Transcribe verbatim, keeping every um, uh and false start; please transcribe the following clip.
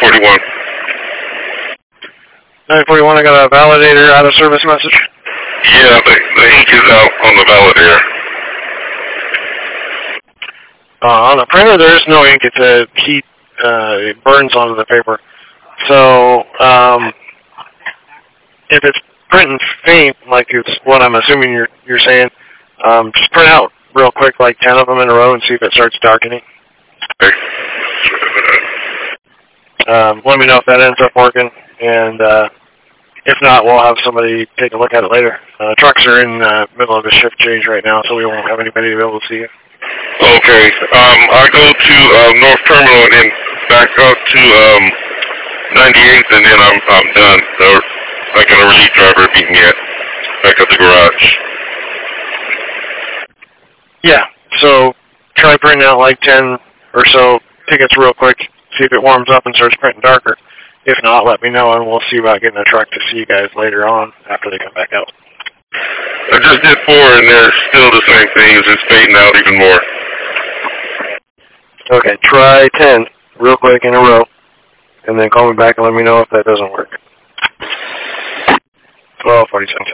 forty-one. nine forty-one, I got a validator out of service message. Yeah, the, the ink is out on the validator. Uh, on the printer, there is no ink. It's a heat. Uh, it burns onto the paper. So, um, if it's printing faint, like it's what I'm assuming you're you're saying, um, just print out real quick, like ten of them in a row, and see if it starts darkening. Okay. Um, let me know if that ends up working, and uh, if not, we'll have somebody take a look at it later. Uh, trucks are in the middle of a shift change right now, so we won't have anybody to be able to see it. Okay. Um, I go to uh, North Terminal and then back up to um, ninety-eighth, and then I'm I'm done. So I got a relief driver meet me at back at the garage. Yeah. So try printing out like ten or so tickets real quick. See if it warms up and starts printing darker. If not, let me know, and we'll see about getting a truck to see you guys later on after they come back out. I just did four, and they're still the same thing. It's just fading out even more. Okay, try ten real quick in a row, and then call me back and let me know if that doesn't work. twelve forty-seven.